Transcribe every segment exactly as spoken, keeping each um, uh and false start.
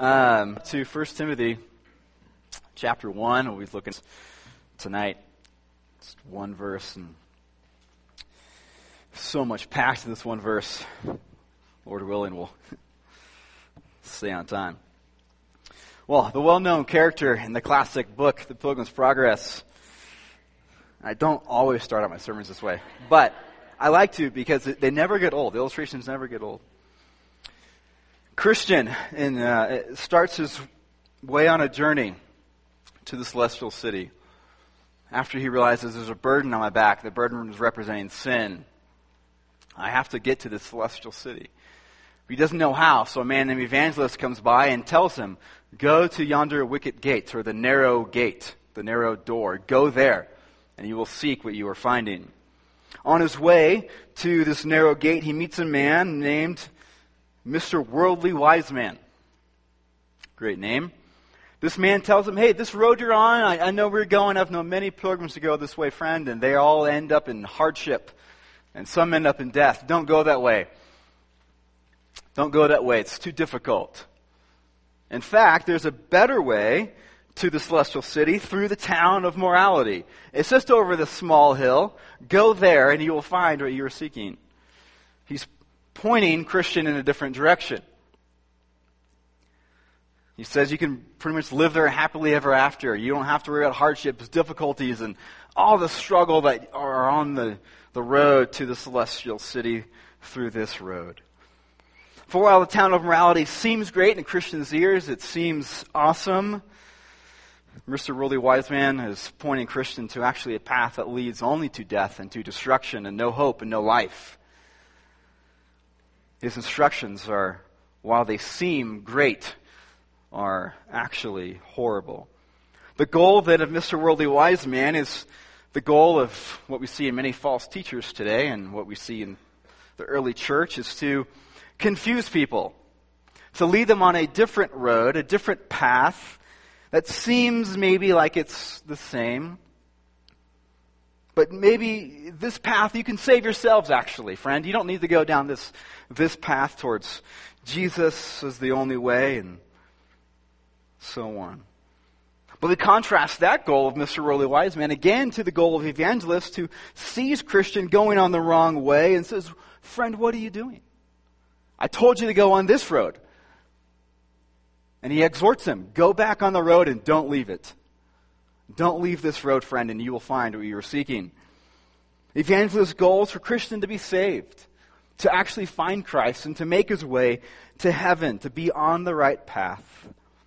Um, to First Timothy chapter one, we'll be looking tonight. Just one verse, and so much packed in this one verse. Lord willing, we'll stay on time. Well, the well-known character in the classic book, The Pilgrim's Progress. I don't always start out my sermons this way, but I like to because they never get old. The illustrations never get old. Christian in, uh, starts his way on a journey to the celestial city after he realizes there's a burden on my back. The burden is representing sin. I have to get to the celestial city. He doesn't know how, so a man named Evangelist comes by and tells him, go to yonder wicket gate, or the narrow gate, the narrow door. Go there, and you will seek what you are finding. On his way to this narrow gate, he meets a man named Mister Worldly Wise Man. Great name. This man tells him, hey, this road you're on, I, I know where you're going. I've known many pilgrims to go this way, friend, and they all end up in hardship, and some end up in death. Don't go that way. Don't go that way. It's too difficult. In fact, there's a better way to the celestial city through the town of morality. It's just over this small hill. Go there, and you will find what you are seeking. He's pointing Christian in a different direction. He says you can pretty much live there happily ever after. You don't have to worry about hardships, difficulties, and all the struggle that are on the, the road to the celestial city through this road. For a while, the town of morality seems great in Christian's ears. It seems awesome. Mister Worldly Wise Man is pointing Christian to actually a path that leads only to death and to destruction and no hope and no life. His instructions are, while they seem great, are actually horrible. The goal then of Mister Worldly Wise Man is the goal of what we see in many false teachers today and what we see in the early church is to confuse people, to lead them on a different road, a different path that seems maybe like it's the same. But maybe this path, you can save yourselves actually, friend. You don't need to go down this, this path towards Jesus as the only way and so on. But we contrast that goal of Mister Worldly Wise Man again to the goal of Evangelist who sees Christian going on the wrong way and says, friend, what are you doing? I told you to go on this road. And he exhorts him, go back on the road and don't leave it. Don't leave this road, friend, and you will find what you are seeking. Evangelist's goal is for Christian to be saved, to actually find Christ and to make his way to heaven, to be on the right path.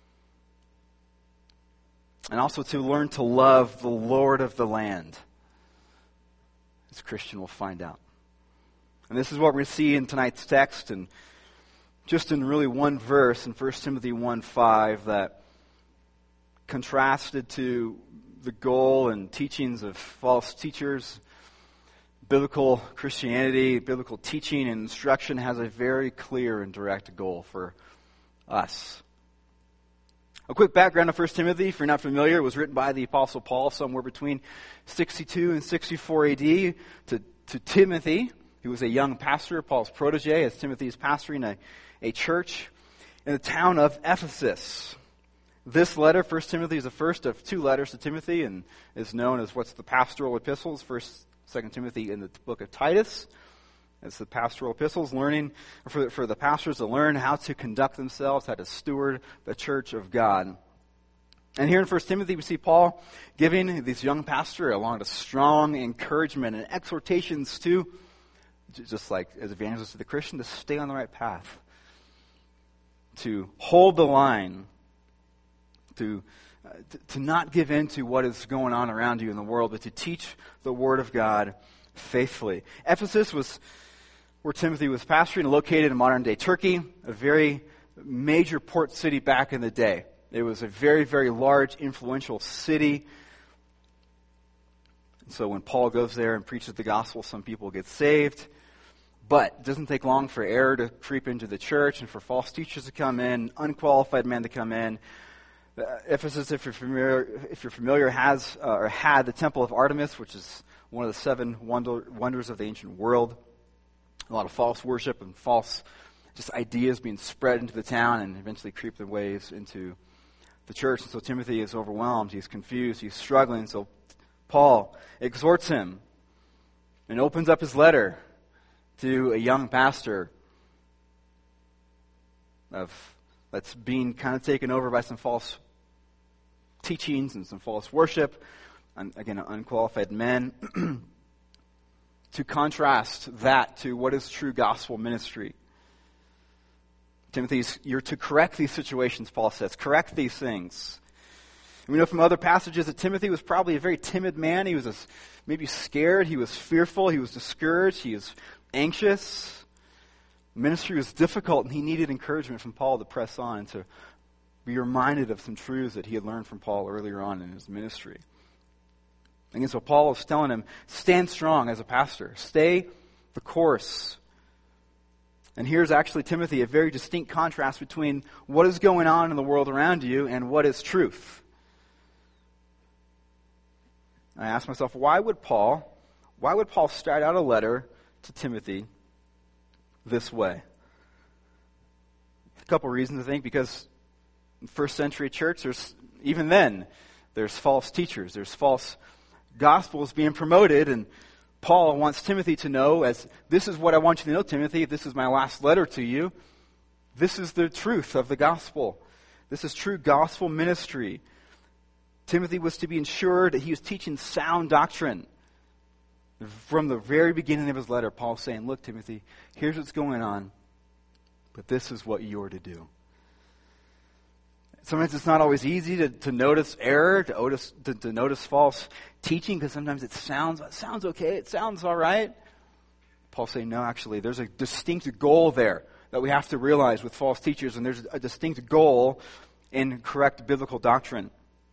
And also to learn to love the Lord of the land, as Christian will find out. And this is what we're going to see in tonight's text, and just in really one verse in First Timothy one five that contrasted to the goal and teachings of false teachers. Biblical Christianity, biblical teaching and instruction has a very clear and direct goal for us. A quick background of First Timothy, if you're not familiar, it was written by the Apostle Paul somewhere between sixty-two and sixty-four A D to, to Timothy, who was a young pastor, Paul's protege, as Timothy is pastoring a, a church in the town of Ephesus. This letter, First Timothy, is the first of two letters to Timothy and is known as what's the pastoral epistles, First, Second Timothy in the book of Titus. It's the pastoral epistles, learning for, for the pastors to learn how to conduct themselves, how to steward the church of God. And here in First Timothy, we see Paul giving this young pastor a lot of strong encouragement and exhortations to, just like as evangelists to the Christian, to stay on the right path, to hold the line, to, uh, to to not give in to what is going on around you in the world, but to teach the Word of God faithfully. Ephesus was where Timothy was pastoring, located in modern-day Turkey, a very major port city back in the day. It was a very, very large, influential city. So when Paul goes there and preaches the gospel, some people get saved. But it doesn't take long for error to creep into the church and for false teachers to come in, unqualified men to come in. Uh, Ephesus, if you're familiar, if you're familiar, has uh, or had the Temple of Artemis, which is one of the seven wonder, wonders of the ancient world. A lot of false worship and false just ideas being spread into the town and eventually creep their ways into the church. And so Timothy is overwhelmed. He's confused. He's struggling. So Paul exhorts him and opens up his letter to a young pastor of that's being kind of taken over by some false teachings and some false worship, and again, unqualified men, to contrast that to what is true gospel ministry. Timothy, you're to correct these situations, Paul says. Correct these things. And we know from other passages that Timothy was probably a very timid man. He was a, maybe scared. He was fearful. He was discouraged. He was anxious. Ministry was difficult, and he needed encouragement from Paul to press on and to be reminded of some truths that he had learned from Paul earlier on in his ministry. And so Paul is telling him, stand strong as a pastor. Stay the course. And here's actually, Timothy, a very distinct contrast between what is going on in the world around you and what is truth. I asked myself, why would Paul, why would Paul start out a letter to Timothy this way? A couple reasons, I think, because in first century church, there's even then, there's false teachers, there's false gospels being promoted, and Paul wants Timothy to know, as this is what I want you to know, Timothy, this is my last letter to you. This is the truth of the gospel. This is true gospel ministry. Timothy was to be ensured that he was teaching sound doctrine. From the very beginning of his letter, Paul's saying, look, Timothy, here's what's going on, but this is what you're to do. Sometimes it's not always easy to, to notice error, to notice, to, to notice false teaching, because sometimes it sounds, it sounds okay, it sounds all right. Paul's saying, no, actually, there's a distinct goal there that we have to realize with false teachers, and there's a distinct goal in correct biblical doctrine.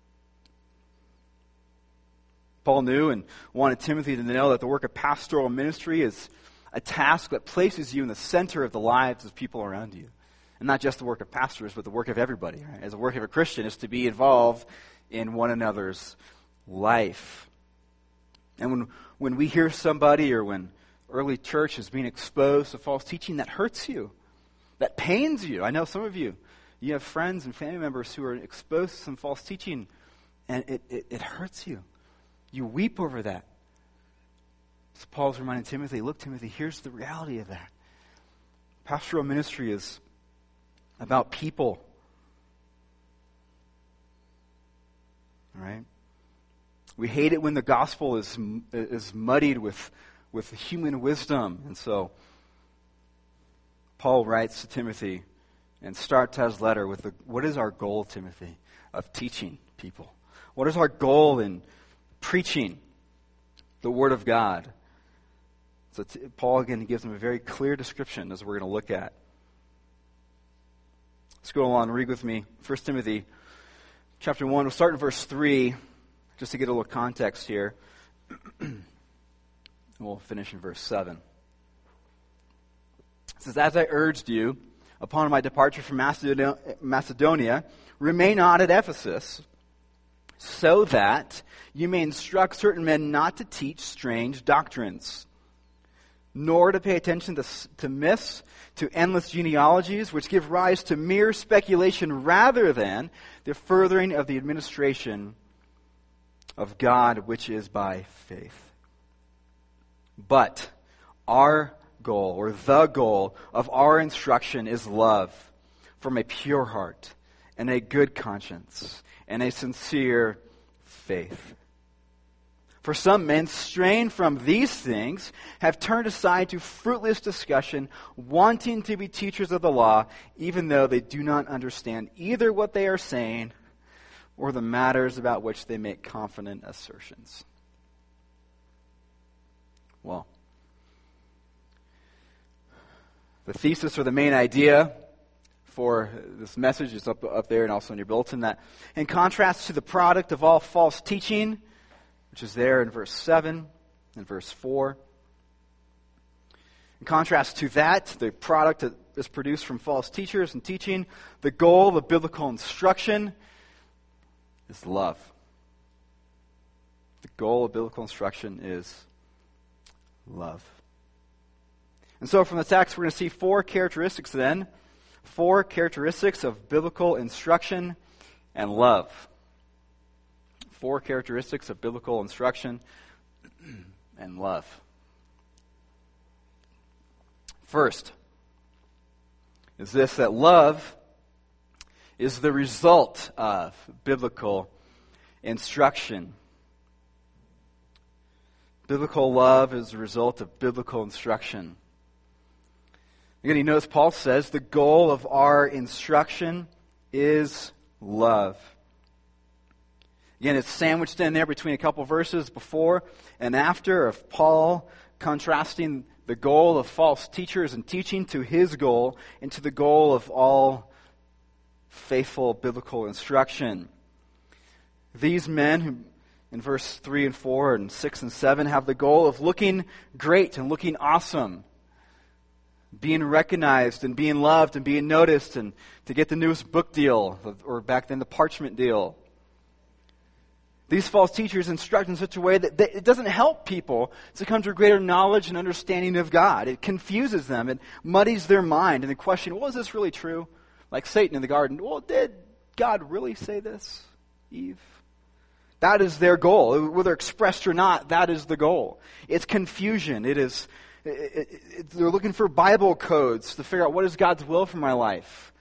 Paul knew and wanted Timothy to know that the work of pastoral ministry is a task that places you in the center of the lives of people around you. And not just the work of pastors, but the work of everybody. Right? As the work of a Christian is to be involved in one another's life. And when when we hear somebody, or when early church is being exposed to false teaching, that hurts you. That pains you. I know some of you, you have friends and family members who are exposed to some false teaching, and it, it, it hurts you. You weep over that. So Paul's reminding Timothy, look, Timothy, here's the reality of that. Pastoral ministry is about people. All right? We hate it when the gospel is is muddied with, with human wisdom. And so Paul writes to Timothy and starts his letter with, the, what is our goal, Timothy, of teaching people? What is our goal in preaching the Word of God? So t- Paul, again, gives them a very clear description, as we're going to look at. Let's go along and read with me First Timothy chapter one. We'll start in verse three, just to get a little context here. And we'll finish in verse seven. It says, as I urged you upon my departure from Macedonia, Macedonia, remain not at Ephesus, so that you may instruct certain men not to teach strange doctrines, nor to pay attention to, to myths, to endless genealogies, which give rise to mere speculation rather than the furthering of the administration of God, which is by faith. But our goal, or the goal of our instruction, is love from a pure heart and a good conscience and a sincere faith. For some men, straying from these things, have turned aside to fruitless discussion, wanting to be teachers of the law, even though they do not understand either what they are saying or the matters about which they make confident assertions. Well, the thesis, or the main idea for this message, is up, up there and also in your bulletin, that in contrast to the product of all false teaching, which is there in verse seven and verse four. In contrast to that, the product that is produced from false teachers and teaching, the goal of biblical instruction is love. The goal of biblical instruction is love. And so from the text, we're going to see four characteristics then. Four characteristics of biblical instruction and love. Four characteristics of biblical instruction and love. First is this, that love is the result of biblical instruction. Biblical love is the result of biblical instruction. Again, you notice Paul says the goal of our instruction is love. Again, it's sandwiched in there between a couple verses before and after of Paul contrasting the goal of false teachers and teaching to his goal and to the goal of all faithful biblical instruction. These men who, in verse three and four and six and seven, have the goal of looking great and looking awesome, being recognized and being loved and being noticed, and to get the newest book deal, or back then the parchment deal. These false teachers instruct in such a way that it doesn't help people to come to a greater knowledge and understanding of God. It confuses them. It muddies their mind. And they question, well, is this really true? Like Satan in the garden. Well, did God really say this, Eve? That is their goal. Whether expressed or not, that is the goal. It's confusion. It is. It, it, it, they're looking for Bible codes to figure out what is God's will for my life.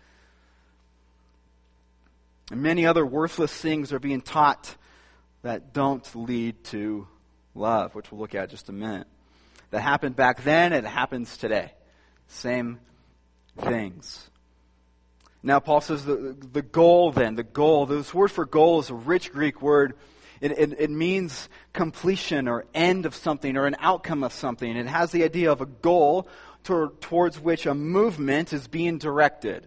And many other worthless things are being taught that don't lead to love, which we'll look at in just a minute. That happened back then, and it happens today. Same things. Now, Paul says the, the goal then, the goal, this word for goal is a rich Greek word. It, it, it means completion or end of something or an outcome of something. It has the idea of a goal to, towards which a movement is being directed.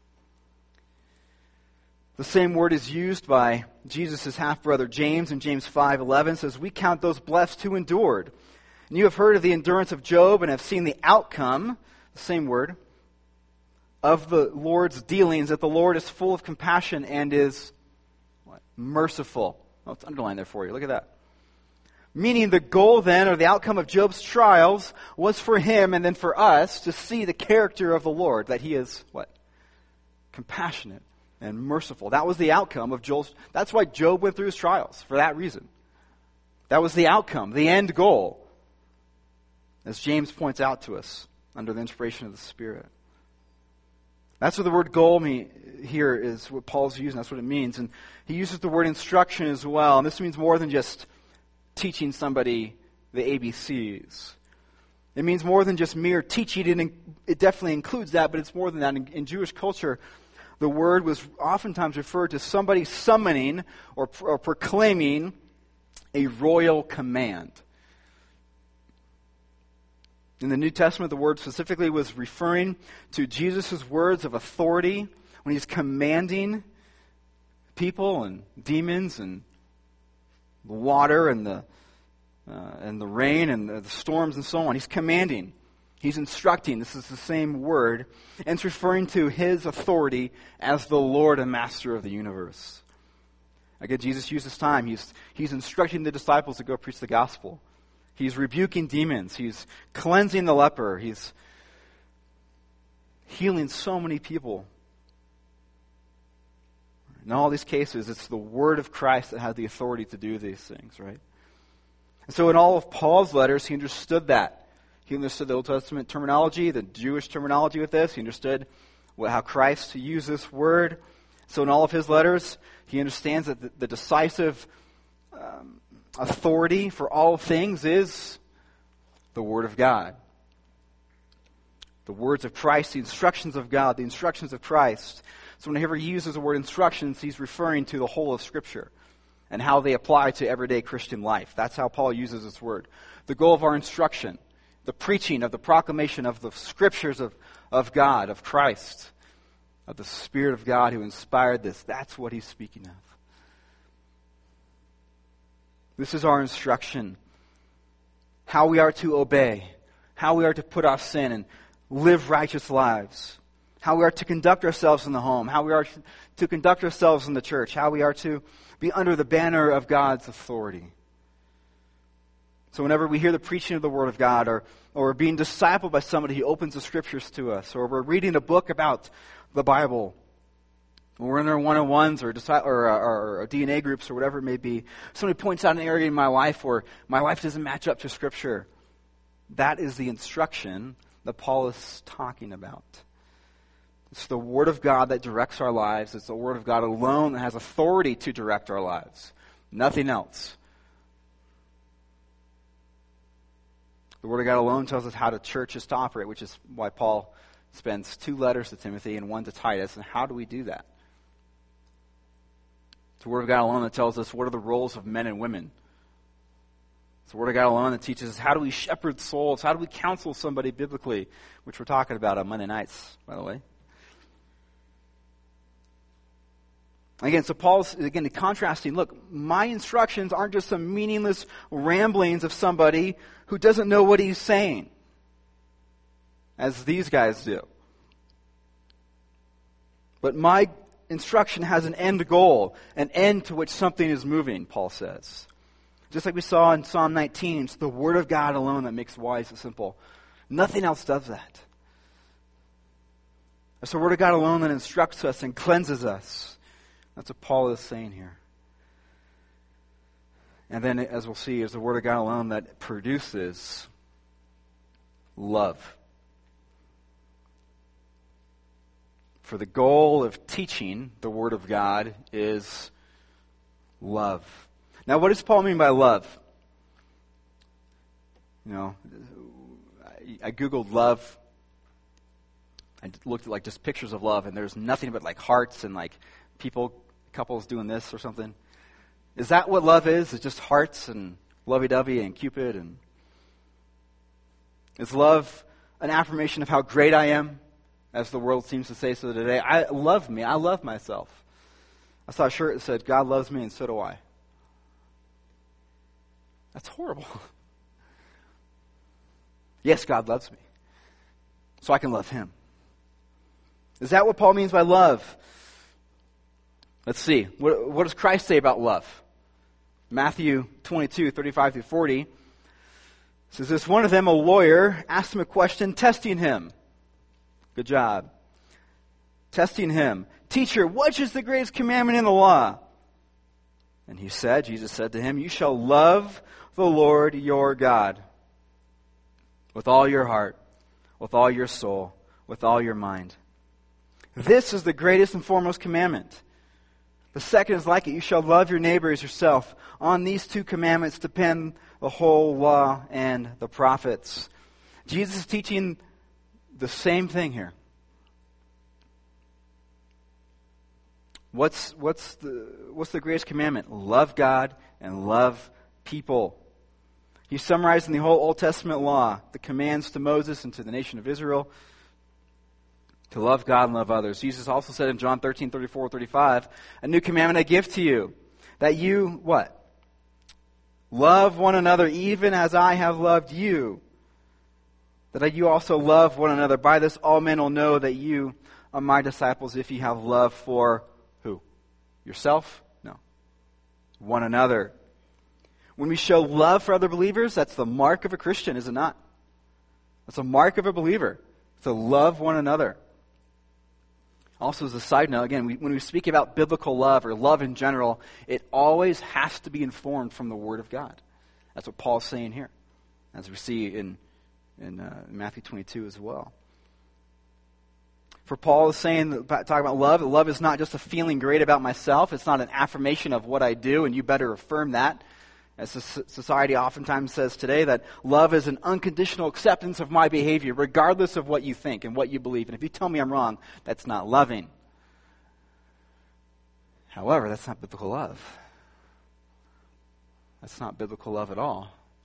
The same word is used by Jesus' half-brother James in James five eleven. Says, we count those blessed who endured. And you have heard of the endurance of Job and have seen the outcome, the same word, of the Lord's dealings, that the Lord is full of compassion and is what? Merciful. Oh, it's underlined there for you. Look at that. Meaning the goal then, or the outcome of Job's trials, was for him and then for us to see the character of the Lord, that he is what? Compassionate and merciful. That was the outcome of Joel's. That's why Job went through his trials, for that reason. That was the outcome, the end goal, as James points out to us under the inspiration of the Spirit. That's what the word goal mean, here is what Paul's using. That's what it means. And he uses the word instruction as well. And this means more than just teaching somebody the A B Cs. It means more than just mere teaching. It, it definitely includes that, but it's more than that. In, in Jewish culture, the word was oftentimes referred to somebody summoning or, or proclaiming a royal command. In the New Testament, the word specifically was referring to Jesus' words of authority when he's commanding people and demons and the water and the uh, and the rain and the, the storms and so on. He's commanding. He's instructing. This is the same word. And it's referring to his authority as the Lord and Master of the universe. Again, Jesus used his time. He's, he's instructing the disciples to go preach the gospel. He's rebuking demons. He's cleansing the leper. He's healing so many people. In all these cases, it's the word of Christ that has the authority to do these things, right? And so in all of Paul's letters, he understood that. He understood the Old Testament terminology, the Jewish terminology with this. He understood what, how Christ used this word. So in all of his letters, he understands that the, the decisive um, authority for all things is the Word of God. The words of Christ, the instructions of God, the instructions of Christ. So whenever he uses the word instructions, he's referring to the whole of Scripture and how they apply to everyday Christian life. That's how Paul uses this word. The goal of our instruction, the preaching of the proclamation of the Scriptures of, of God, of Christ, of the Spirit of God who inspired this. That's what he's speaking of. This is our instruction. How we are to obey. How we are to put off sin and live righteous lives. How we are to conduct ourselves in the home. How we are to conduct ourselves in the church. How we are to be under the banner of God's authority. So whenever we hear the preaching of the Word of God, or, or we're being discipled by somebody who opens the Scriptures to us, or we're reading a book about the Bible, or we're in our one-on-ones or, or, or, or D N A groups or whatever it may be, somebody points out an area in my life where my life doesn't match up to Scripture. That is the instruction that Paul is talking about. It's the Word of God that directs our lives. It's the Word of God alone that has authority to direct our lives. Nothing else. The Word of God alone tells us how the church is to operate, which is why Paul spends two letters to Timothy and one to Titus. And how do we do that? It's the Word of God alone that tells us what are the roles of men and women. It's the Word of God alone that teaches us how do we shepherd souls, how do we counsel somebody biblically, which we're talking about on Monday nights, by the way. Again, so Paul's, again, contrasting, look, my instructions aren't just some meaningless ramblings of somebody who doesn't know what he's saying, as these guys do. But my instruction has an end goal, an end to which something is moving, Paul says. Just like we saw in Psalm nineteen, it's the Word of God alone that makes wise and simple. Nothing else does that. It's the Word of God alone that instructs us and cleanses us. That's what Paul is saying here. And then, as we'll see, is the Word of God alone that produces love. For the goal of teaching the Word of God is love. Now, what does Paul mean by love? You know, I, I Googled love. I looked at like just pictures of love, and there's nothing but like hearts and like people, couples doing this or something. Is that what love is? It's just hearts and lovey-dovey and Cupid? And is love an affirmation of how great I am, as the world seems to say so today? I love me. I love myself. I saw a shirt that said, God loves me and so do I. That's horrible. Yes, God loves me, so I can love Him. Is that what Paul means by love? Let's see. What, what does Christ say about love? Matthew twenty-two, thirty-five through forty says this, one of them, a lawyer, asked him a question, testing him. Good job. Testing him. Teacher, which is the greatest commandment in the law? And he said, Jesus said to him, you shall love the Lord your God with all your heart, with all your soul, with all your mind. This is the greatest and foremost commandment. The second is like it. You shall love your neighbor as yourself. On these two commandments depend the whole law and the prophets. Jesus is teaching the same thing here. What's what's the what's the greatest commandment? Love God and love people. He's summarizing the whole Old Testament law, the commands to Moses and to the nation of Israel, to love God and love others. Jesus also said in John thirteen, thirty-four, thirty-five, a new commandment I give to you, that you, what? Love one another even as I have loved you. That you also love one another. By this all men will know that you are my disciples if you have love for who? Yourself? No. One another. When we show love for other believers, that's the mark of a Christian, is it not? That's a mark of a believer. To love one another. Also, as a side note, again, we, when we speak about biblical love or love in general, it always has to be informed from the Word of God. That's what Paul's saying here, as we see in, in uh, Matthew twenty-two as well. For Paul is saying, talking about love, love is not just a feeling great about myself. It's not an affirmation of what I do, and you better affirm that. As society oftentimes says today, that love is an unconditional acceptance of my behavior, regardless of what you think and what you believe. And if you tell me I'm wrong, that's not loving. However, that's not biblical love. That's not biblical love at all.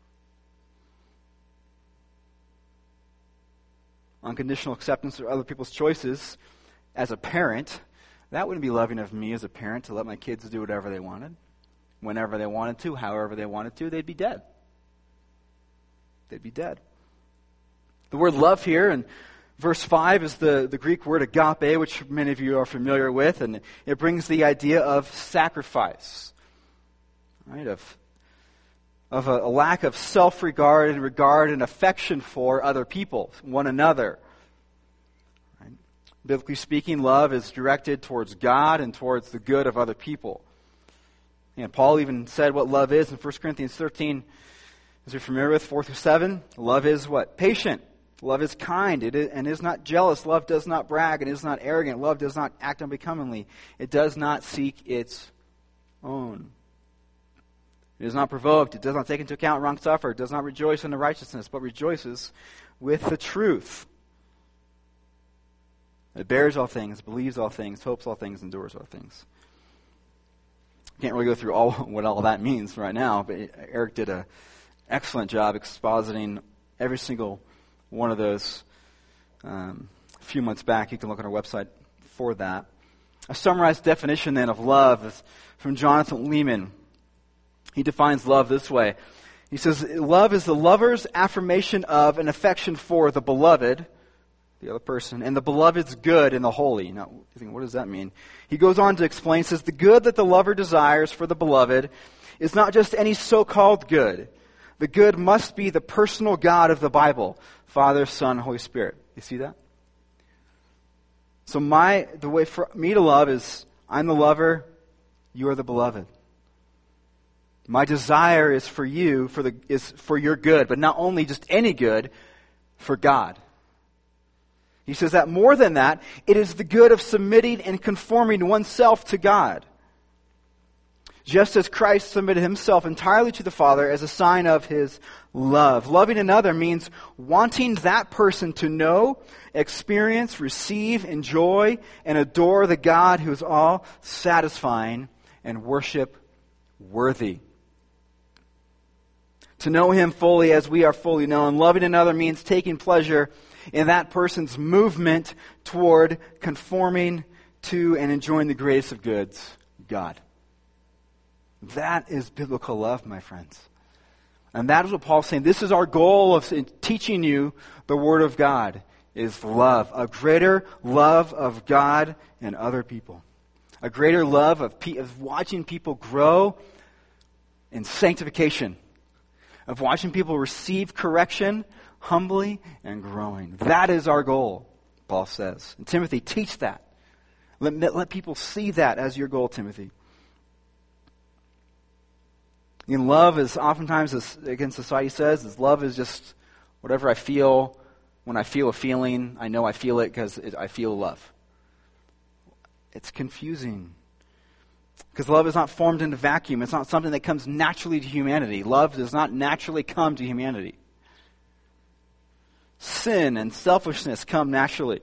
Unconditional acceptance of other people's choices as a parent, that wouldn't be loving of me as a parent to let my kids do whatever they wanted. Whenever they wanted to, however they wanted to, they'd be dead. They'd be dead. The word love here in verse five is the, the Greek word agape, which many of you are familiar with, and it brings the idea of sacrifice. Right? Of of a, a lack of self-regard and regard and affection for other people, one another. Right? Biblically speaking, love is directed towards God and towards the good of other people. And Paul even said what love is in First Corinthians thirteen, as you're familiar with, four through seven. Love is what? Patient. Love is kind it is, and is not jealous. Love does not brag and is not arrogant. Love does not act unbecomingly. It does not seek its own. It is not provoked. It does not take into account wrong suffer. It does not rejoice in the righteousness, but rejoices with the truth. It bears all things, believes all things, hopes all things, endures all things. Can't really go through all what all that means right now, but Eric did an excellent job expositing every single one of those um, a few months back. You can look on our website for that. A summarized definition then of love is from Jonathan Leeman. He defines love this way. He says, love is the lover's affirmation of an affection for the beloved, the other person, and the beloved's good and the holy. Now, you think, what does that mean? He goes on to explain, says, the good that the lover desires for the beloved is not just any so-called good. The good must be the personal God of the Bible, Father, Son, Holy Spirit. You see that? So my the way for me to love is, I'm the lover, you are the beloved. My desire is for you, for the is for your good, but not only just any good, for God. He says that more than that, it is the good of submitting and conforming oneself to God. Just as Christ submitted himself entirely to the Father as a sign of his love. Loving another means wanting that person to know, experience, receive, enjoy, and adore the God who is all satisfying and worship worthy. To know him fully as we are fully known. Loving another means taking pleasure in that person's movement toward conforming to and enjoying the greatest of goods, God. That is biblical love, my friends. And that is what Paul's saying. This is our goal of teaching you the Word of God, is love. A greater love of God and other people. A greater love of, pe- of watching people grow in sanctification. Of watching people receive correction humbly and growing. That is our goal, Paul says. And Timothy, teach that. Let, let people see that as your goal, Timothy. In love is oftentimes, as, again, society says, is love is just whatever I feel. When I feel a feeling, I know I feel it because I feel love. It's confusing. Because love is not formed in a vacuum. It's not something that comes naturally to humanity. Love does not naturally come to humanity. Sin and selfishness come naturally.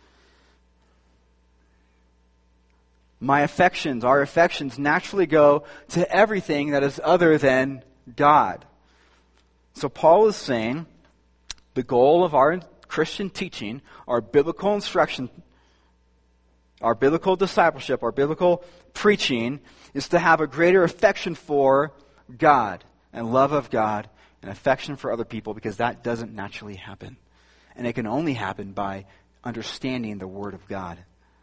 My affections, our affections naturally go to everything that is other than God. So Paul is saying the goal of our Christian teaching, our biblical instruction, our biblical discipleship, our biblical preaching is to have a greater affection for God and love of God and affection for other people, because that doesn't naturally happen. And it can only happen by understanding the Word of God.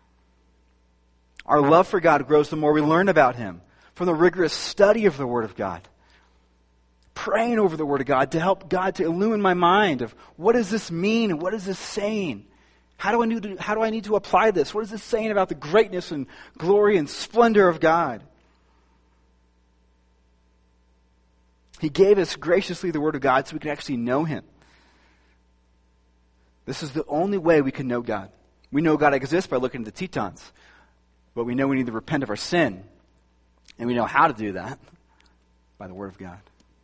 Our love for God grows the more we learn about Him from the rigorous study of the Word of God. Praying over the Word of God to help God to illumine my mind of what does this mean and what is this saying? How do I need to, how do I need to apply this? What is this saying about the greatness and glory and splendor of God? He gave us graciously the Word of God so we can actually know Him. This is the only way we can know God. We know God exists by looking at the Tetons. But we know we need to repent of our sin. And we know how to do that by the Word of God.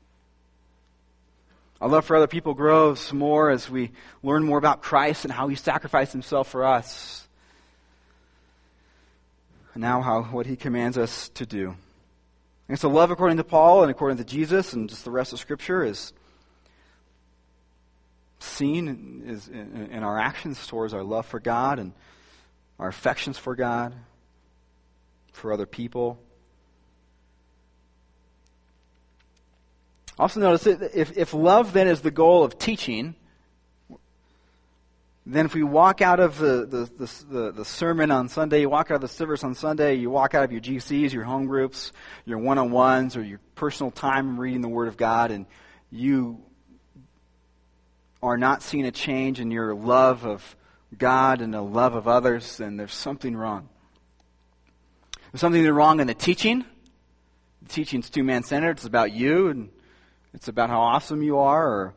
Our love for other people grows more as we learn more about Christ and how He sacrificed Himself for us. And now how what He commands us to do. And so love according to Paul and according to Jesus and just the rest of Scripture is seen is in, in our actions towards our love for God and our affections for God, for other people. Also notice that if, if love then is the goal of teaching, then if we walk out of the, the, the, the, the sermon on Sunday, you walk out of the service on Sunday, you walk out of your G Cs, your home groups, your one-on-ones, or your personal time reading the Word of God, and you are not seeing a change in your love of God and the love of others, then there's something wrong. There's something wrong in the teaching. The teaching's two-man-centered. It's about you, and it's about how awesome you are, or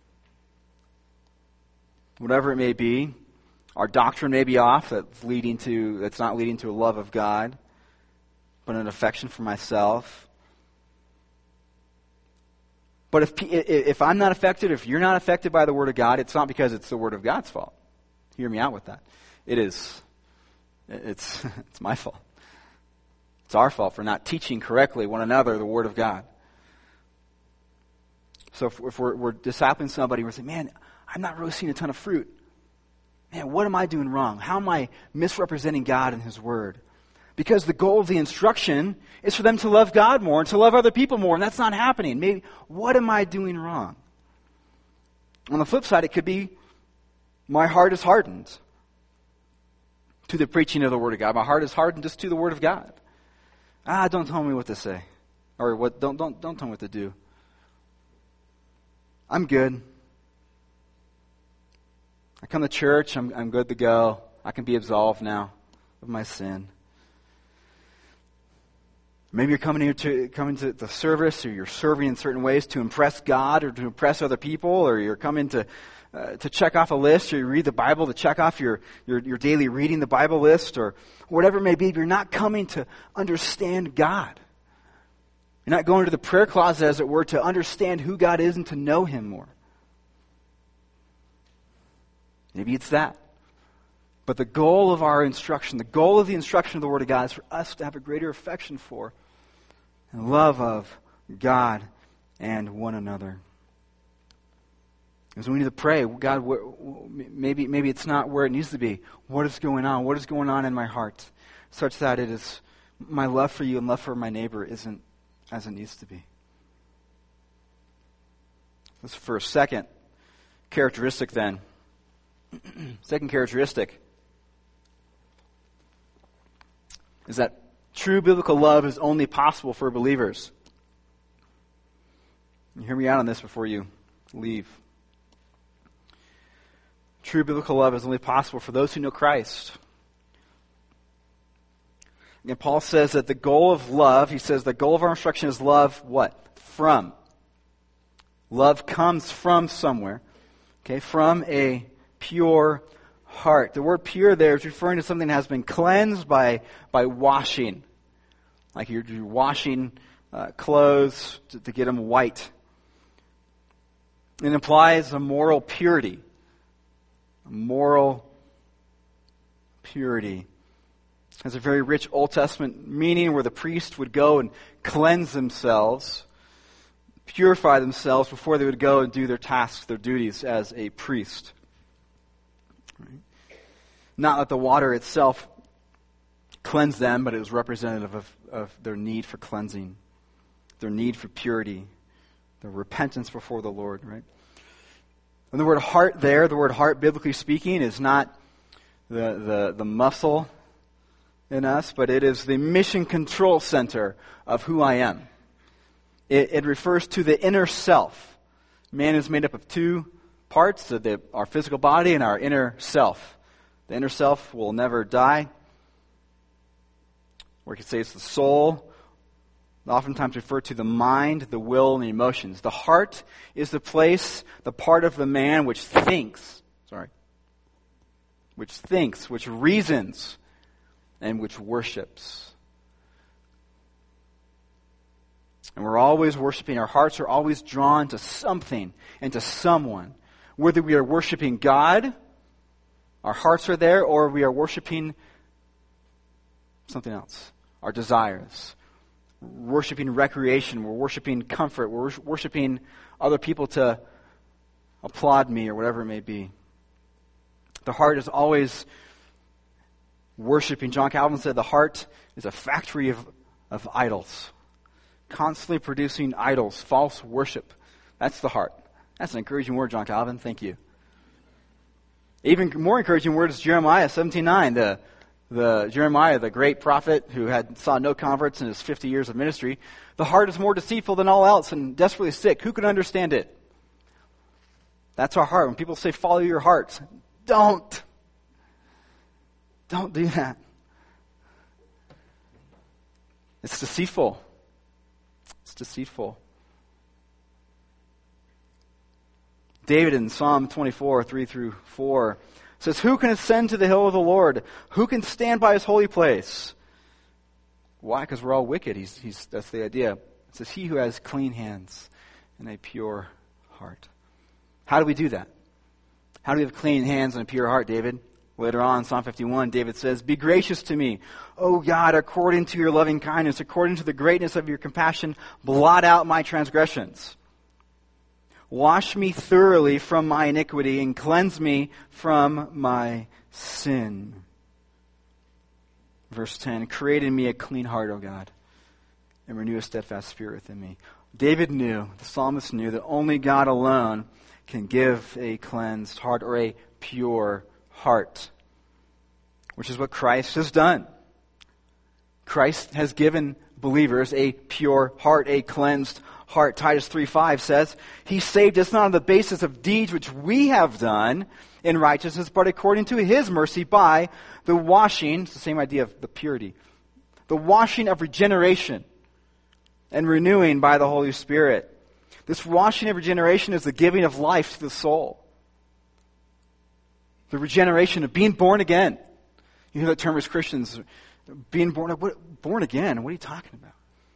whatever it may be. Our doctrine may be off. That's leading to that's not leading to a love of God, but an affection for myself. But if if I'm not affected, if you're not affected by the Word of God, it's not because it's the Word of God's fault. Hear me out with that. It is. It's it's my fault. It's our fault for not teaching correctly one another the Word of God. So if, if we're, we're discipling somebody, we're saying, man, I'm not really seeing a ton of fruit. Man, what am I doing wrong? How am I misrepresenting God and His Word? Because the goal of the instruction is for them to love God more and to love other people more, and that's not happening. Maybe, what am I doing wrong? On the flip side, it could be my heart is hardened to the preaching of the Word of God. My heart is hardened just to the Word of God. Ah, don't tell me what to say. Or what don't don't don't tell me what to do. I'm good. I come to church, I'm I'm good to go. I can be absolved now of my sin. Maybe you're coming here to coming to the service, or you're serving in certain ways to impress God or to impress other people, or you're coming to uh, to check off a list, or you read the Bible to check off your, your your daily reading the Bible list, or whatever it may be. But you're not coming to understand God. You're not going to the prayer closet, as it were, to understand who God is and to know Him more. Maybe it's that. But the goal of our instruction, the goal of the instruction of the Word of God is for us to have a greater affection for and love of God and one another. Because we need to pray, God, maybe maybe it's not where it needs to be. What is going on? What is going on in my heart? Such that it is, my love for you and love for my neighbor isn't as it needs to be. That's the first. Second characteristic then. Second characteristic is that true biblical love is only possible for believers. You hear me out on this before you leave. True biblical love is only possible for those who know Christ. And Paul says that the goal of love, he says the goal of our instruction is love what? From. Love comes from somewhere. Okay, from a pure heart. The word pure there is referring to something that has been cleansed by, by washing. Like you're, you're washing uh, clothes to, to get them white. It implies a moral purity. A moral purity. It has a very rich Old Testament meaning where the priest would go and cleanse themselves, purify themselves before they would go and do their tasks, their duties as a priest. Right? Not that the water itself cleansed them, but it was representative of, of their need for cleansing, their need for purity, their repentance before the Lord, right? And the word heart there, the word heart, biblically speaking, is not the, the, the muscle in us, but it is the mission control center of who I am. It, it refers to the inner self. Man is made up of two parts, the, our physical body and our inner self. The inner self will never die. Or you could say it's the soul. Oftentimes referred to the mind, the will, and the emotions. The heart is the place, the part of the man which thinks, sorry, which thinks, which reasons, and which worships. And we're always worshiping. Our hearts are always drawn to something and to someone. Whether we are worshiping God, our hearts are there, or we are worshiping something else, our desires. Worshiping recreation, we're worshiping comfort, we're worshiping other people to applaud me or whatever it may be. The heart is always worshiping. John Calvin said the heart is a factory of, of idols, constantly producing idols, false worship. That's the heart. That's an encouraging word, John Calvin. Thank you. Even more encouraging word is Jeremiah seventeen nine. The, the Jeremiah, the great prophet who had saw no converts in his fifty years of ministry. The heart is more deceitful than all else and desperately sick. Who can understand it? That's our heart. When people say, follow your heart, don't. Don't do that. It's deceitful. It's deceitful. David in Psalm twenty-four, three through four says, who can ascend to the hill of the Lord? Who can stand by his holy place? Why? Because we're all wicked. He's, he's, that's the idea. It says, he who has clean hands and a pure heart. How do we do that? How do we have clean hands and a pure heart, David? Later on, Psalm fifty-one, David says, be gracious to me, O God, according to your loving kindness, according to the greatness of your compassion, blot out my transgressions. Wash me thoroughly from my iniquity and cleanse me from my sin. Verse ten, create in me a clean heart, O God, and renew a steadfast spirit within me. David knew, the psalmist knew, that only God alone can give a cleansed heart or a pure heart, which is what Christ has done. Christ has given believers a pure heart, a cleansed heart. Titus three five says, he saved us not on the basis of deeds which we have done in righteousness, but according to his mercy by the washing, it's the same idea of the purity, the washing of regeneration and renewing by the Holy Spirit. This washing of regeneration is the giving of life to the soul. The regeneration of being born again. You hear that term as Christians, being born, what, born again? What are you talking about?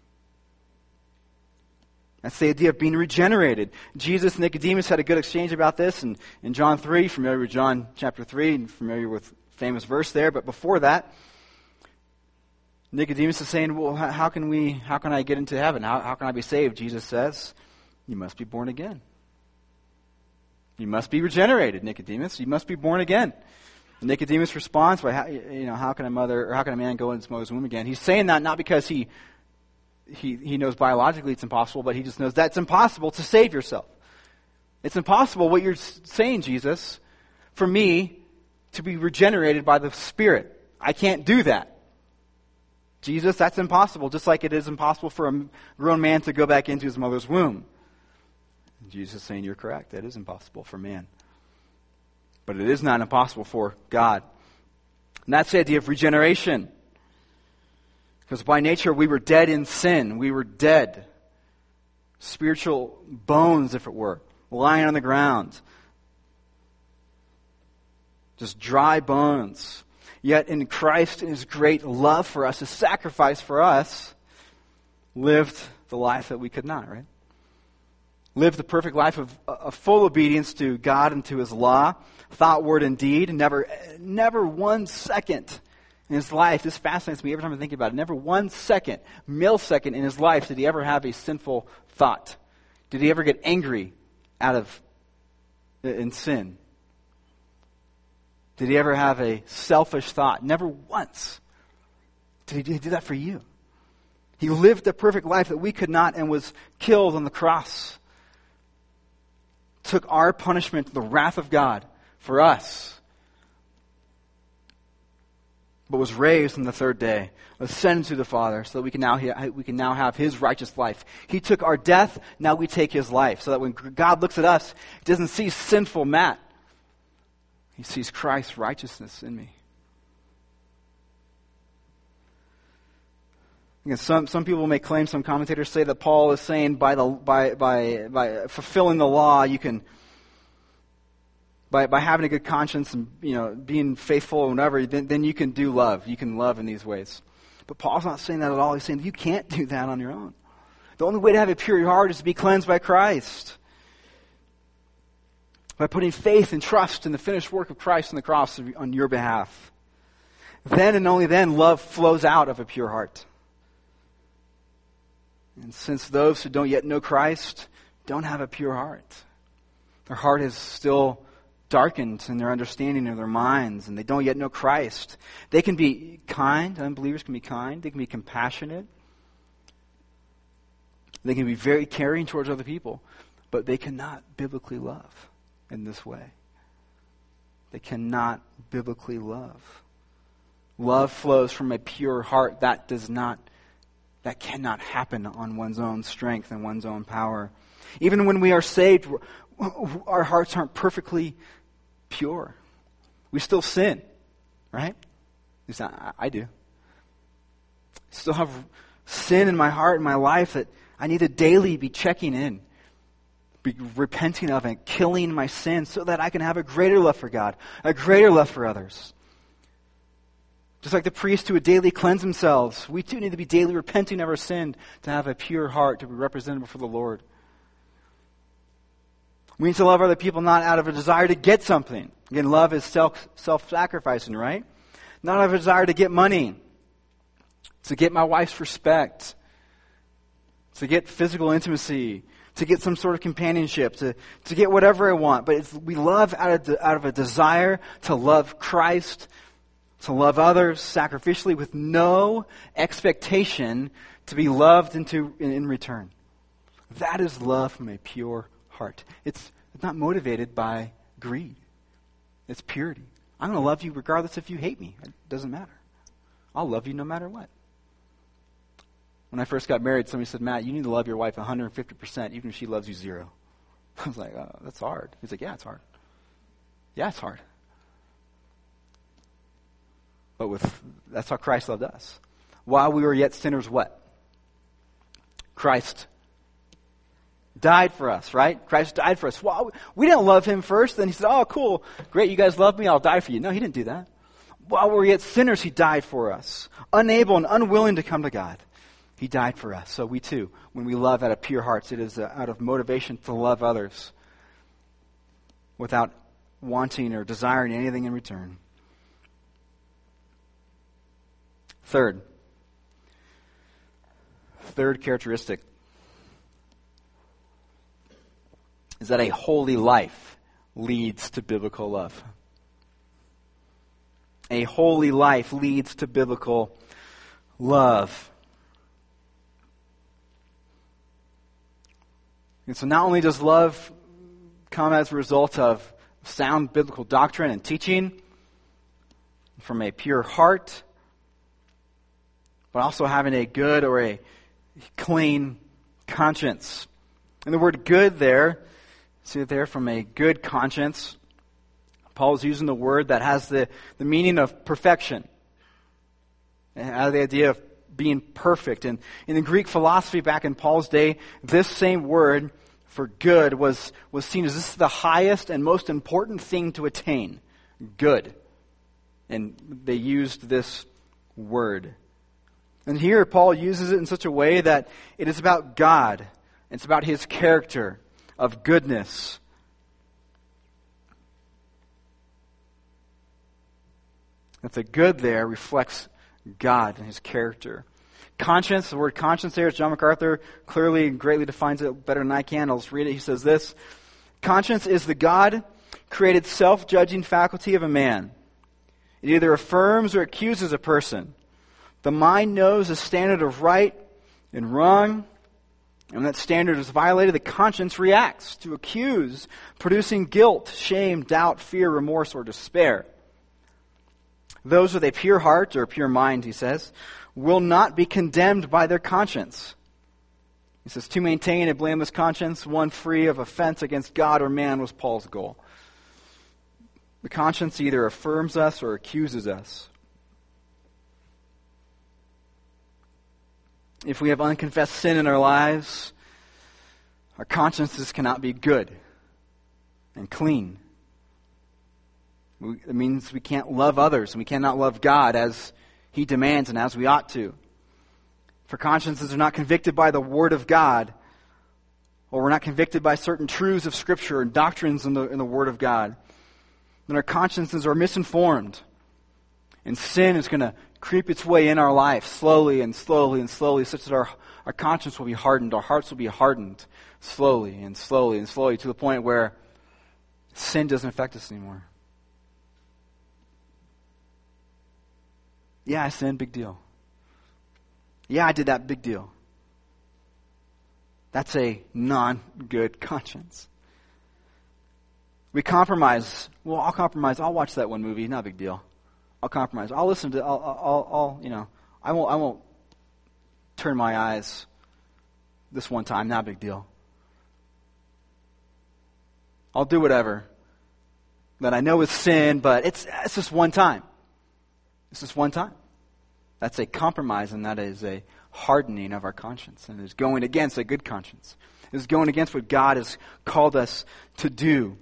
That's the idea of being regenerated. Jesus and Nicodemus had a good exchange about this in, in John three, familiar with John chapter three, and familiar with famous verse there. But before that, Nicodemus is saying, well, how can we, how can I get into heaven? How, how can I be saved? Jesus says, you must be born again. You must be regenerated, Nicodemus. You must be born again. And Nicodemus responds by, how, you know, how can a mother, or how can a man go into his mother's womb again? He's saying that not because he He he knows biologically it's impossible, but he just knows that's impossible to save yourself. It's impossible what you're saying, Jesus, for me to be regenerated by the Spirit. I can't do that. Jesus, that's impossible, just like it is impossible for a grown man to go back into his mother's womb. And Jesus is saying, you're correct. That is impossible for man. But it is not impossible for God. And that's the idea of regeneration. Because by nature we were dead in sin. We were dead. Spiritual bones, if it were, lying on the ground. Just dry bones. Yet in Christ, in His great love for us, His sacrifice for us, lived the life that we could not, right? Lived the perfect life of, of full obedience to God and to His law, thought, word, and deed. Never, never one second in His life, this fascinates me every time I think about it, never one second, millisecond in His life did He ever have a sinful thought. Did He ever get angry out of, in sin? Did He ever have a selfish thought? Never once. Did He do that for you? He lived the perfect life that we could not and was killed on the cross. Took our punishment, the wrath of God, for us. But was raised on the third day, ascended to the Father, so that we can now we can now have His righteous life. He took our death, now we take His life, so that when God looks at us, He doesn't see sinful Matt. He sees Christ's righteousness in me. Again, some some people may claim, some commentators say that Paul is saying by the by by by fulfilling the law, you can. By by having a good conscience and, you know, being faithful and whatever, then, then you can do love. You can love in these ways. But Paul's not saying that at all. He's saying you can't do that on your own. The only way to have a pure heart is to be cleansed by Christ. By putting faith and trust in the finished work of Christ on the cross on your behalf. Then and only then, love flows out of a pure heart. And since those who don't yet know Christ don't have a pure heart, their heart is still darkened in their understanding of their minds, and they don't yet know Christ. They can be kind. Unbelievers can be kind. They can be compassionate. They can be very caring towards other people, but they cannot biblically love in this way. they cannot biblically love. Love flows from a pure heart. That does not, that cannot happen on one's own strength and one's own power. Even when we are saved, our hearts aren't perfectly pure. We still sin, right? At least I, I do. I still have sin in my heart and my life that I need to daily be checking in, be repenting of and killing my sin so that I can have a greater love for God, a greater love for others. Just like the priests who would daily cleanse themselves, we too need to be daily repenting of our sin to have a pure heart, to be representative for the Lord. We need to love other people not out of a desire to get something. Again, love is self, self-sacrificing, right? Not out of a desire to get money, to get my wife's respect, to get physical intimacy, to get some sort of companionship, to, to get whatever I want. But it's, we love out of, the, out of a desire to love Christ, to love others sacrificially with no expectation to be loved into in, in return. That is love from a pure heart. It's, it's not motivated by greed. It's purity. I'm going to love you regardless if you hate me. It doesn't matter. I'll love you no matter what. When I first got married, somebody said, Matt, you need to love your wife one hundred fifty percent even if she loves you zero. I was like, oh, that's hard. He's like, yeah, it's hard. Yeah, it's hard. But with that's how Christ loved us. While we were yet sinners, what? Christ died for us, right? Christ died for us. Well, we didn't love him first. Then he said, oh, cool. Great, you guys love me. I'll die for you. No, he didn't do that. While we were yet sinners, he died for us. Unable and unwilling to come to God, he died for us. So we too, when we love out of pure hearts, it is out of motivation to love others without wanting or desiring anything in return. Third, third characteristic is that a holy life leads to biblical love. A holy life leads to biblical love. And so not only does love come as a result of sound biblical doctrine and teaching from a pure heart, but also having a good or a clean conscience. And the word good there, see it there, from a good conscience. Paul is using the word that has the, the meaning of perfection. And has the idea of being perfect. And in the Greek philosophy back in Paul's day, this same word for good was, was seen as this is the highest and most important thing to attain. Good. And they used this word. And here Paul uses it in such a way that it is about God. It's about his character of goodness. That the good there reflects God and his character. Conscience, the word conscience there, John MacArthur clearly and greatly defines it better than I can. I'll just read it. He says this: conscience is the God-created self-judging faculty of a man. It either affirms or accuses a person. The mind knows the standard of right and wrong, and when that standard is violated, the conscience reacts to accuse, producing guilt, shame, doubt, fear, remorse, or despair. Those with a pure heart or pure mind, he says, will not be condemned by their conscience. He says, to maintain a blameless conscience, one free of offense against God or man, was Paul's goal. The conscience either affirms us or accuses us. If we have unconfessed sin in our lives, our consciences cannot be good and clean. It means we can't love others and we cannot love God as he demands and as we ought to. For consciences are not convicted by the Word of God, or we're not convicted by certain truths of Scripture and doctrines in the, in the Word of God, then our consciences are misinformed. And sin is going to creep its way in our life slowly and slowly and slowly, such that our, our conscience will be hardened, our hearts will be hardened slowly and slowly and slowly to the point where sin doesn't affect us anymore. Yeah, I sinned, big deal. Yeah, I did that, big deal. That's a non-good conscience. We compromise. Well, I'll compromise. I'll watch that one movie. Not a big deal. I'll compromise. I'll listen to. I'll. I'll. I'll you know. I won't. I won't turn my eyes this one time. Not a big deal. I'll do whatever that I know is sin, but it's it's just one time. It's just one time. That's a compromise, and that is a hardening of our conscience, and it's going against a good conscience. It's going against what God has called us to do.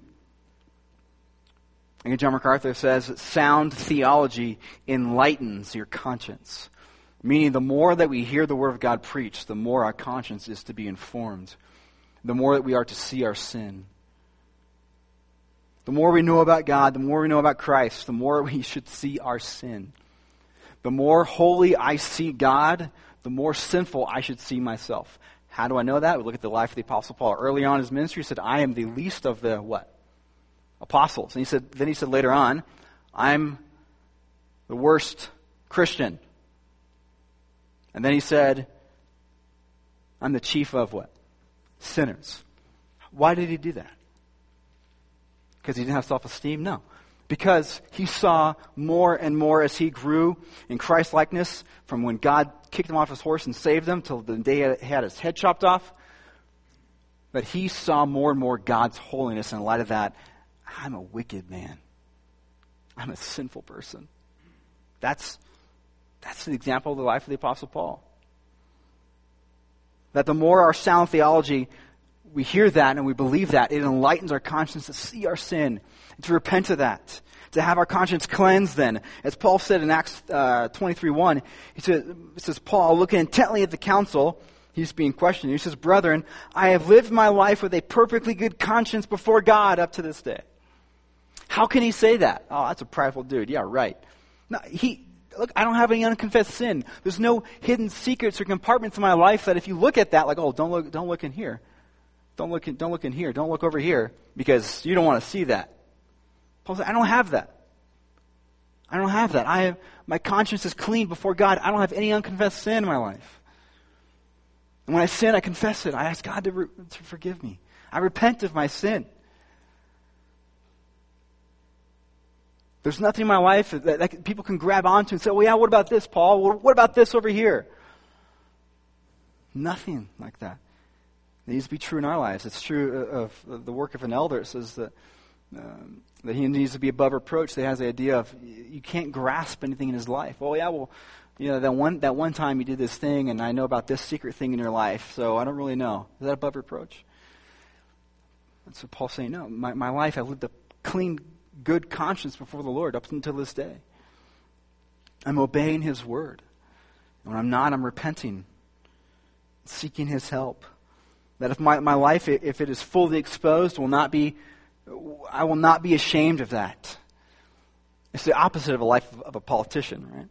And John MacArthur says that sound theology enlightens your conscience. Meaning the more that we hear the Word of God preached, the more our conscience is to be informed. The more that we are to see our sin. The more we know about God, the more we know about Christ, the more we should see our sin. The more holy I see God, the more sinful I should see myself. How do I know that? We look at the life of the Apostle Paul. Early on in his ministry, he said, I am the least of the what? Apostles. And he said, then he said later on, I'm the worst Christian. And then he said, I'm the chief of what? Sinners. Why did he do that? Because he didn't have self-esteem? No. Because he saw more and more as he grew in Christ-likeness, from when God kicked him off his horse and saved him till the day he had his head chopped off, that he saw more and more God's holiness. And in light of that, I'm a wicked man. I'm a sinful person. That's, that's the example of the life of the Apostle Paul. That the more our sound theology, we hear that and we believe that, it enlightens our conscience to see our sin, and to repent of that, to have our conscience cleansed then. As Paul said in Acts uh, twenty-three one, he says, it says, Paul, looking intently at the council, he's being questioned. He says, brethren, I have lived my life with a perfectly good conscience before God up to this day. How can he say that? Oh, that's a prideful dude. Yeah, right. No, he, look, I don't have any unconfessed sin. There's no hidden secrets or compartments in my life that if you look at that, like, oh, don't look, don't look in here. Don't look in, don't look in here. Don't look over here, because you don't want to see that. Paul said, I don't have that. I don't have that. I have, my conscience is clean before God. I don't have any unconfessed sin in my life. And when I sin, I confess it. I ask God to, re, to forgive me. I repent of my sin. There's nothing in my life that, that people can grab onto and say, well, yeah, what about this, Paul? Well, what about this over here? Nothing like that. It needs to be true in our lives. It's true of the work of an elder. It says that um, that he needs to be above reproach. They has the idea of you can't grasp anything in his life. Well, yeah, well, you know, that one that one time you did this thing, and I know about this secret thing in your life, so I don't really know. Is that above reproach? That's what Paul's saying. No, my, my life, I've lived a clean, good conscience before the Lord up until this day. I'm obeying His word. When I'm not, I'm repenting, seeking His help. That if my, my life, if it is fully exposed, will not be, I will not be ashamed of that. It's the opposite of a life of, of a politician, right?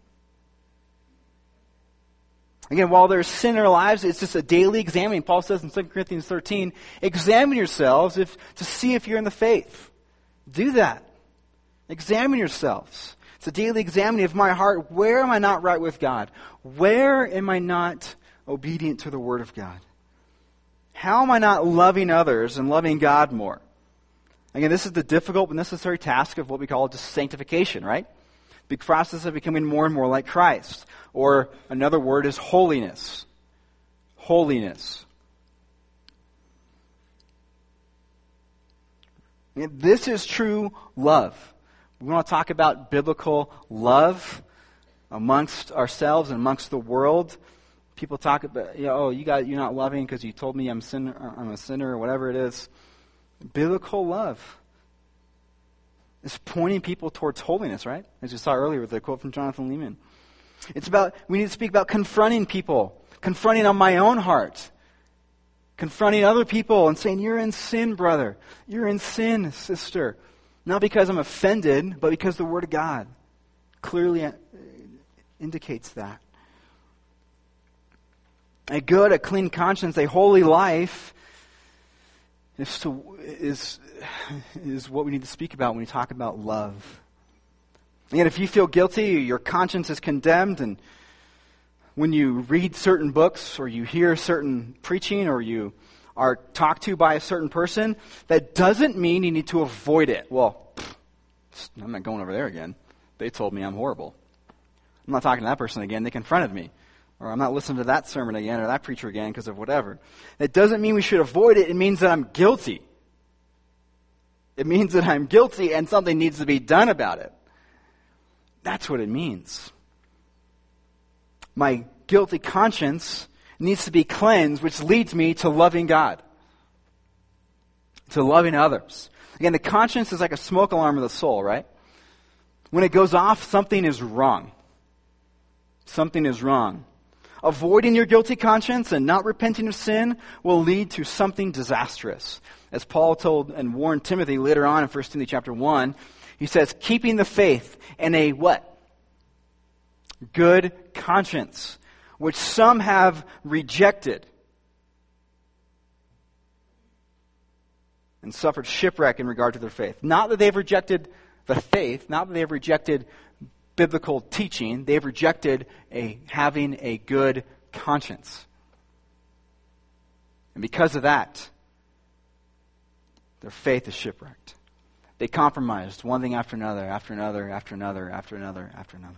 Again, while there's sin in our lives, it's just a daily examining. Paul says in Second Corinthians thirteen, examine yourselves if, to see if you're in the faith. Do that. Examine yourselves. It's a daily examining of my heart. Where am I not right with God? Where am I not obedient to the Word of God? How am I not loving others and loving God more? Again, this is the difficult but necessary task of what we call just sanctification, right? The process of becoming more and more like Christ. Or another word is holiness. Holiness. And this is true love. We want to talk about biblical love amongst ourselves and amongst the world. People talk about, you know, oh, you got, you're not loving because you told me I'm sinner, I'm a sinner, or whatever it is. Biblical love is pointing people towards holiness, right? As you saw earlier with the quote from Jonathan Leeman. It's about, we need to speak about confronting people, confronting on my own heart, confronting other people and saying, you're in sin, brother. You're in sin, sister. Not because I'm offended, but because the Word of God clearly indicates that. A good, a clean conscience, a holy life is, to, is, is what we need to speak about when we talk about love. And if you feel guilty, your conscience is condemned, and when you read certain books or you hear certain preaching or you are talked to by a certain person, that doesn't mean you need to avoid it. Well, I'm not going over there again. They told me I'm horrible. I'm not talking to that person again. They confronted me. Or I'm not listening to that sermon again or that preacher again because of whatever. It doesn't mean we should avoid it. It means that I'm guilty. It means that I'm guilty and something needs to be done about it. That's what it means. My guilty conscience needs to be cleansed, which leads me to loving God, to loving others. Again, the conscience is like a smoke alarm of the soul, right? When it goes off, something is wrong. Something is wrong. Avoiding your guilty conscience and not repenting of sin will lead to something disastrous. As Paul told and warned Timothy later on in First Timothy chapter one, he says, keeping the faith and a what? Good conscience, which some have rejected and suffered shipwreck in regard to their faith. Not that they've rejected the faith, not that they've rejected biblical teaching, they've rejected a having a good conscience. And because of that, their faith is shipwrecked. They compromised one thing after another, after another, after another, after another, after another.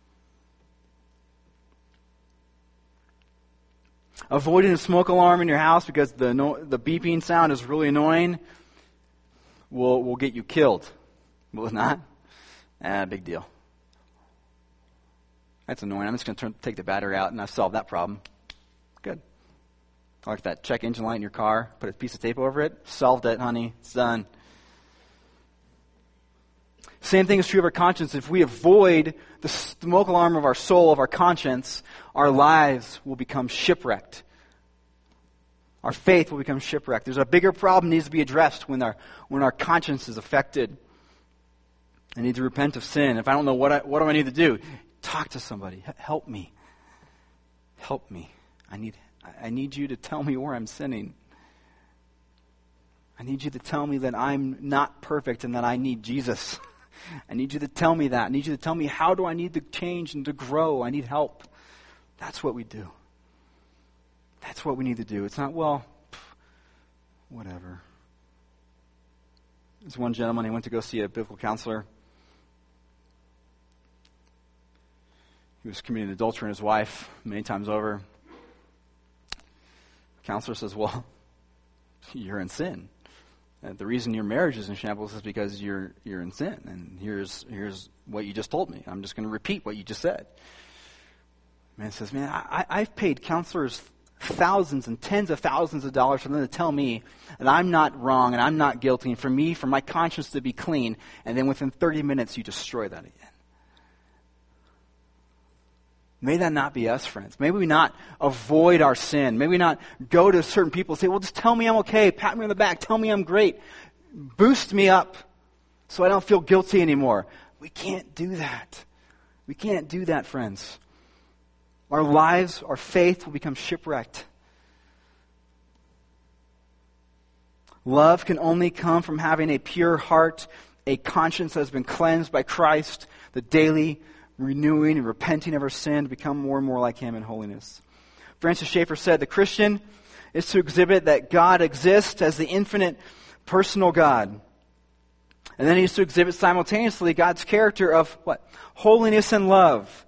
Avoiding a smoke alarm in your house because the no, the beeping sound is really annoying will will get you killed. Will it not? Ah, big deal. That's annoying. I'm just going to take the battery out and I've solved that problem. Good. Like that check engine light in your car, put a piece of tape over it. Solved it, honey. It's done. Same thing is true of our conscience. If we avoid the smoke alarm of our soul, of our conscience, our lives will become shipwrecked. Our faith will become shipwrecked. There's a bigger problem that needs to be addressed when our when our conscience is affected. I need to repent of sin. If I don't know what I, what do I need to do? Talk to somebody. Help me. Help me. I need I need you to tell me where I'm sinning. I need you to tell me that I'm not perfect and that I need Jesus. I need you to tell me that. I need you to tell me how do I need to change and to grow. I need help. That's what we do. That's what we need to do. It's not, well, whatever. There's one gentleman, he went to go see a biblical counselor. He was committing adultery on his wife many times over. The counselor says, well, you're in sin. And the reason your marriage is in shambles is because you're you're in sin. And here's here's what you just told me. I'm just going to repeat what you just said. Man says, man, I, I've paid counselors thousands and tens of thousands of dollars for them to tell me that I'm not wrong and I'm not guilty, and for me, for my conscience to be clean, and then within thirty minutes you destroy that again. May that not be us, friends. May we not avoid our sin. May we not go to certain people and say, well, just tell me I'm okay. Pat me on the back. Tell me I'm great. Boost me up so I don't feel guilty anymore. We can't do that. We can't do that, friends. Our lives, our faith will become shipwrecked. Love can only come from having a pure heart, a conscience that has been cleansed by Christ, the daily renewing and repenting of our sin to become more and more like Him in holiness. Francis Schaeffer said, the Christian is to exhibit that God exists as the infinite personal God. And then he is to exhibit simultaneously God's character of what? Holiness and love.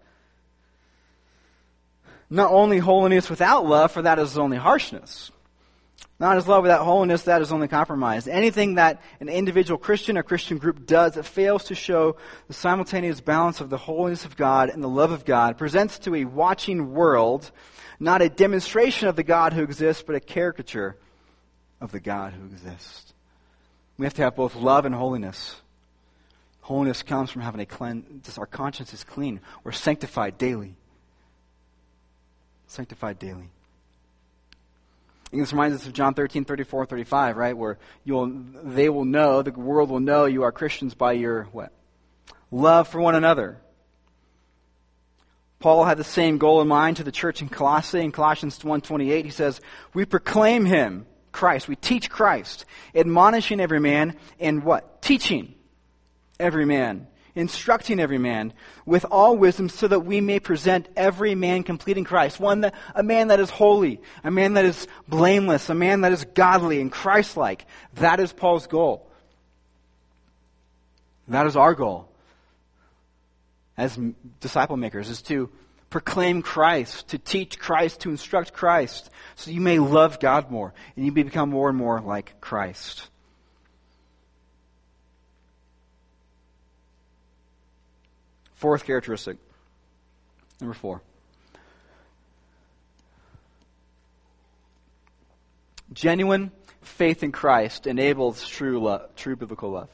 Not only holiness without love, for that is only harshness. Not as love without holiness, that is only compromise. Anything that an individual Christian or Christian group does that fails to show the simultaneous balance of the holiness of God and the love of God presents to a watching world not a demonstration of the God who exists, but a caricature of the God who exists. We have to have both love and holiness. Holiness comes from having a cleanse. Our conscience is clean. We're sanctified daily. Sanctified daily. And this reminds us of John thirteen, thirty-four, thirty-five, right? Where you'll, they will know, the world will know you are Christians by your what? Love for one another. Paul had the same goal in mind to the church in Colossae. In Colossians one twenty-eight, he says, we proclaim Him, Christ. We teach Christ, admonishing every man and what? Teaching every man instructing every man with all wisdom so that we may present every man complete in Christ. One that, a man that is holy, a man that is blameless, a man that is godly and Christ-like. That is Paul's goal. That is our goal as disciple makers, is to proclaim Christ, to teach Christ, to instruct Christ, so you may love God more and you may become more and more like Christ. Fourth characteristic, number four. Genuine faith in Christ enables true love, true biblical love.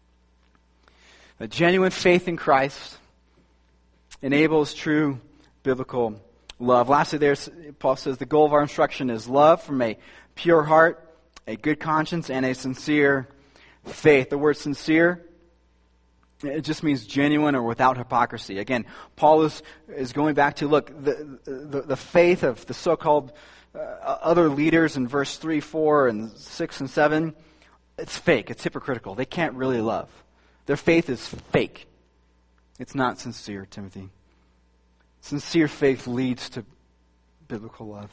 A genuine faith in Christ enables true biblical love. Lastly, there's Paul says the goal of our instruction is love from a pure heart, a good conscience, and a sincere faith. The word sincere, it just means genuine or without hypocrisy. Again, Paul is, is going back to, look, the, the, the faith of the so-called uh, other leaders in verse three, four, and six, and seven, it's fake. It's hypocritical. They can't really love. Their faith is fake. It's not sincere, Timothy. Sincere faith leads to biblical love.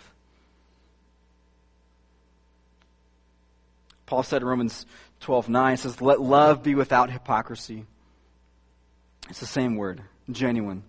Paul said in Romans twelve nine, says, let love be without hypocrisy. It's the same word, genuine.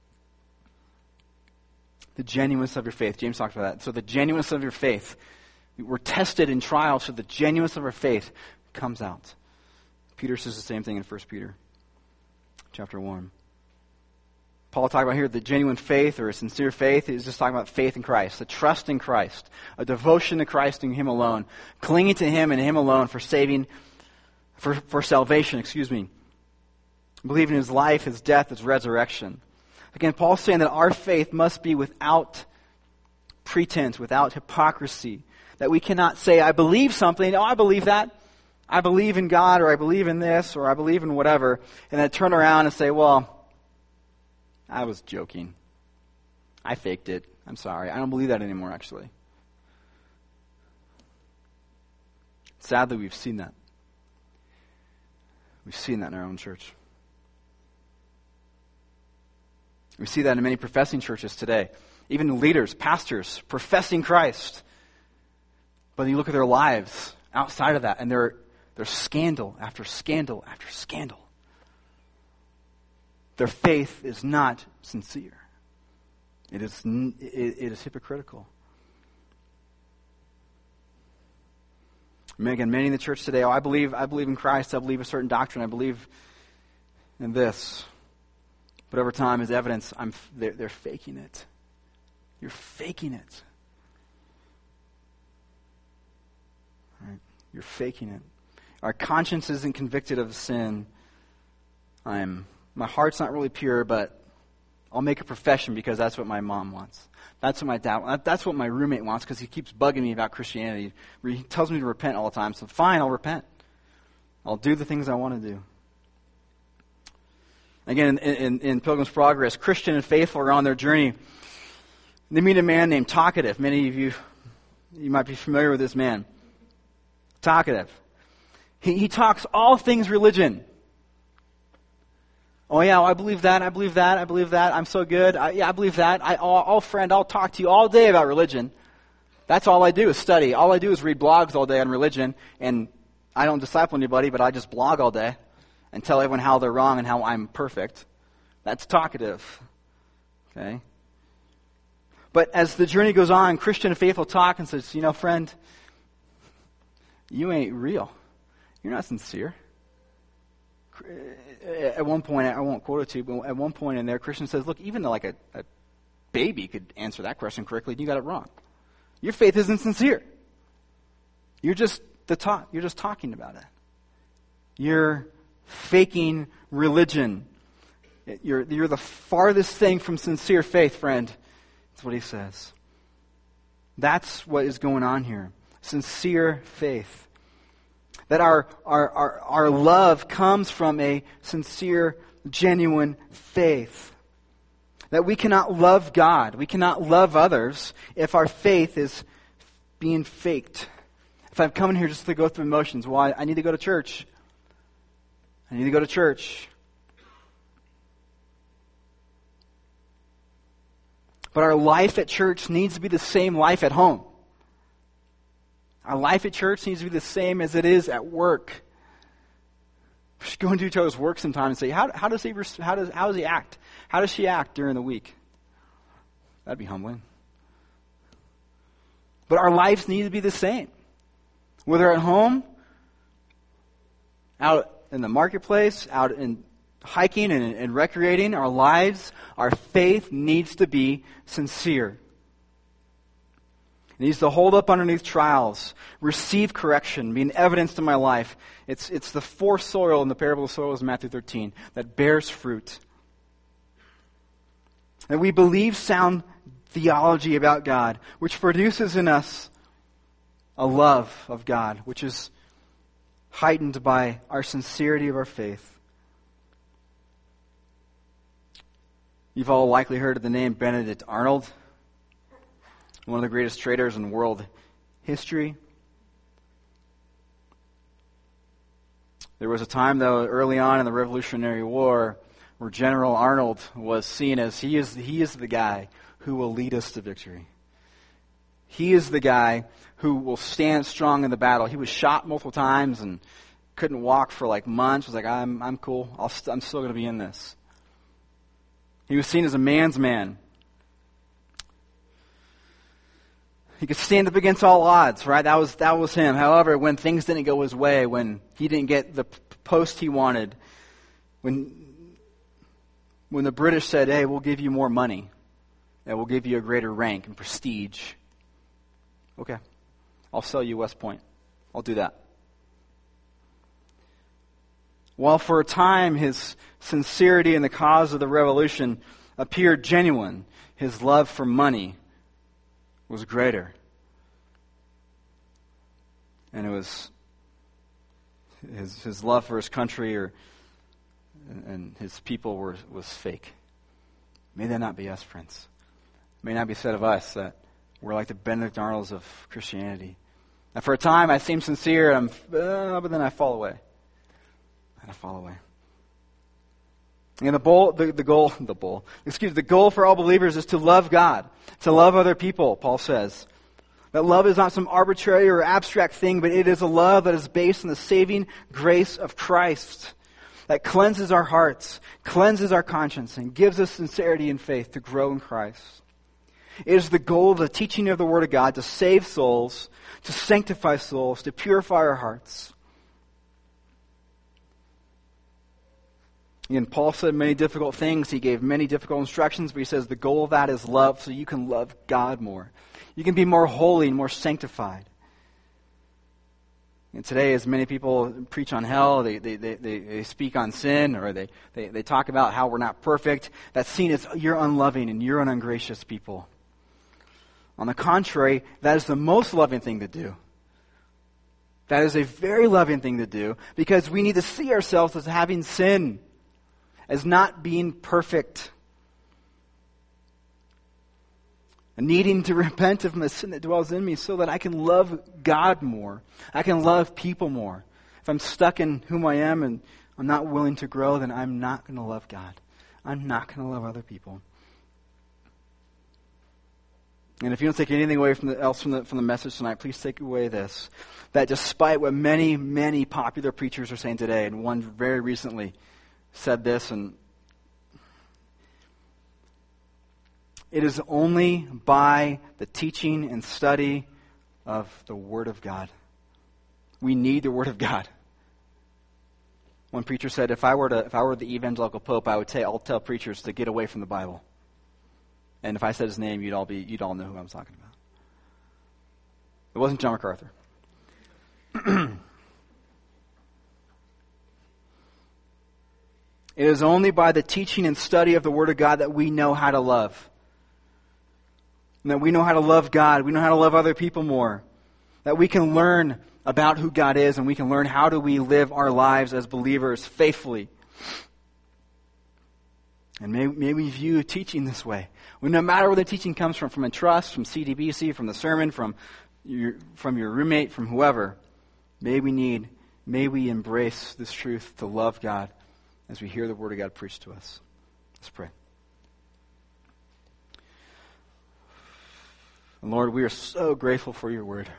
The genuineness of your faith. James talked about that. So the genuineness of your faith. We're tested in trials, so the genuineness of our faith comes out. Peter says the same thing in First Peter chapter one. Paul talked about here the genuine faith or a sincere faith. He's just talking about faith in Christ, a trust in Christ, a devotion to Christ and Him alone, clinging to Him and Him alone for saving, for, for salvation, excuse me. Believing in His life, His death, His resurrection. Again, Paul's saying that our faith must be without pretense, without hypocrisy. That we cannot say, I believe something, oh, I believe that. I believe in God, or I believe in this, or I believe in whatever, and then turn around and say, well, I was joking. I faked it. I'm sorry. I don't believe that anymore, actually. Sadly, we've seen that. We've seen that in our own church. We see that in many professing churches today. Even leaders, pastors, professing Christ. But you look at their lives outside of that, and they're, they're scandal after scandal after scandal. Their faith is not sincere. It is, it, it is hypocritical. Again, many in the church today, oh, I believe, I believe in Christ, I believe a certain doctrine, I believe in this. But over time, as evidence, I'm, they're, they're faking it. You're faking it. Right? You're faking it. Our conscience isn't convicted of sin. I'm, my heart's not really pure, but I'll make a profession because that's what my mom wants. That's what my dad, that's what my roommate wants because he keeps bugging me about Christianity. He tells me to repent all the time. So fine, I'll repent. I'll do the things I want to do. Again, in, in, in Pilgrim's Progress, Christian and faithful are on their journey. They meet a man named Talkative. Many of you, you might be familiar with this man. Talkative. He, he talks all things religion. Oh yeah, I believe that, I believe that, I believe that, I'm so good. I, yeah, I believe that. I, I'll, I'll friend, I'll talk to you all day about religion. That's all I do is study. All I do is read blogs all day on religion, and I don't disciple anybody, but I just blog all day and tell everyone how they're wrong and how I'm perfect. That's talkative. Okay? But as the journey goes on, Christian and faithful talk and says, you know, friend, you ain't real. You're not sincere. At one point, I won't quote it to you, but at one point in there, Christian says, look, even like a, a baby could answer that question correctly, and you got it wrong. Your faith isn't sincere. You're just the talk. You're just talking about it. You're faking religion. You're, you're the farthest thing from sincere faith, friend. That's what he says. That's what is going on here. Sincere faith. That our, our, our, our love comes from a sincere, genuine faith. That we cannot love God, we cannot love others if our faith is being faked. If I'm coming here just to go through the motions, well, I, I need to go to church. I need to go to church. But our life at church needs to be the same life at home. Our life at church needs to be the same as it is at work. We should go into each other's work sometime and say, how, how does he how does how does he act? How does she act during the week? That'd be humbling. But our lives need to be the same. Whether at home, out in the marketplace, out in hiking and, and recreating, our lives, our faith needs to be sincere. It needs to hold up underneath trials, receive correction, be an evidence to my life. It's, it's the fourth soil in the parable of the soils in Matthew thirteen that bears fruit. That we believe sound theology about God, which produces in us a love of God, which is heightened by our sincerity of our faith. You've all likely heard of the name Benedict Arnold, one of the greatest traders in world history. There was a time, though, early on in the Revolutionary War, where General Arnold was seen as he is he is the guy who will lead us to victory. He is the guy who will stand strong in the battle. He was shot multiple times and couldn't walk for like months. Was like, I'm I'm cool. I'll st- I'm still going to be in this. He was seen as a man's man. He could stand up against all odds, right? That was that was him. However, when things didn't go his way, when he didn't get the p- post he wanted, when when the British said, "Hey, we'll give you more money, and we'll give you a greater rank and prestige," okay, I'll sell you West Point. I'll do that. While for a time his sincerity in the cause of the revolution appeared genuine, his love for money was greater. And it was his his love for his country or and his people were was fake. May that not be us, friends. May not be said of us that we're like the Benedict Arnolds of Christianity. And for a time I seem sincere, and I'm, uh, but then I fall away. And I fall away. And the goal, the, the goal, the goal, excuse me, the goal for all believers is to love God, to love other people, Paul says. That love is not some arbitrary or abstract thing, but it is a love that is based on the saving grace of Christ, that cleanses our hearts, cleanses our conscience, and gives us sincerity and faith to grow in Christ. It is the goal of the teaching of the Word of God to save souls, to sanctify souls, to purify our hearts. Again, Paul said many difficult things. He gave many difficult instructions, but he says the goal of that is love, so you can love God more. You can be more holy and more sanctified. And today, as many people preach on hell, they they, they, they speak on sin, or they, they, they talk about how we're not perfect, that's seen as you're unloving and you're an ungracious people. On the contrary, that is the most loving thing to do. That is a very loving thing to do, because we need to see ourselves as having sin, as not being perfect, and needing to repent of the sin that dwells in me so that I can love God more. I can love people more. If I'm stuck in whom I am and I'm not willing to grow, then I'm not going to love God. I'm not going to love other people. And if you don't take anything away from the, else from the, from the message tonight, please take away this. That despite what many, many popular preachers are saying today, and one very recently said this, and it is only by the teaching and study of the Word of God. We need the Word of God. One preacher said, if I were to, if I were the evangelical pope, I would tell, I'll tell preachers to get away from the Bible. And if I said his name, you'd all be, you'd all know who I was talking about. It wasn't John MacArthur. It is only by the teaching and study of the Word of God that we know how to love. And that we know how to love God. We know how to love other people more. That we can learn about who God is, and we can learn how do we live our lives as believers faithfully. And may, may we view teaching this way. Well, no matter where the teaching comes from, from a trust, from C D B C, from the sermon, from your, from your roommate, from whoever, may we need, may we embrace this truth to love God as we hear the Word of God preached to us. Let's pray. And Lord, we are so grateful for your word.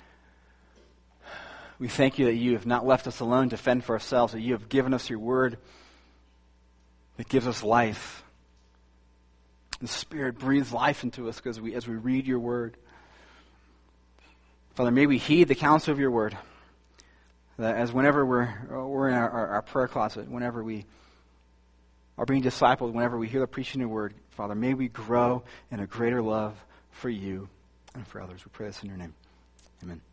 We thank you that you have not left us alone to fend for ourselves, that you have given us your word that gives us life. The Spirit breathes life into us because we, as we read your word. Father, may we heed the counsel of your word. That as whenever we're, we're in our, our, our prayer closet, whenever we are being discipled, whenever we hear the preaching of your word, Father, may we grow in a greater love for you and for others. We pray this in your name. Amen.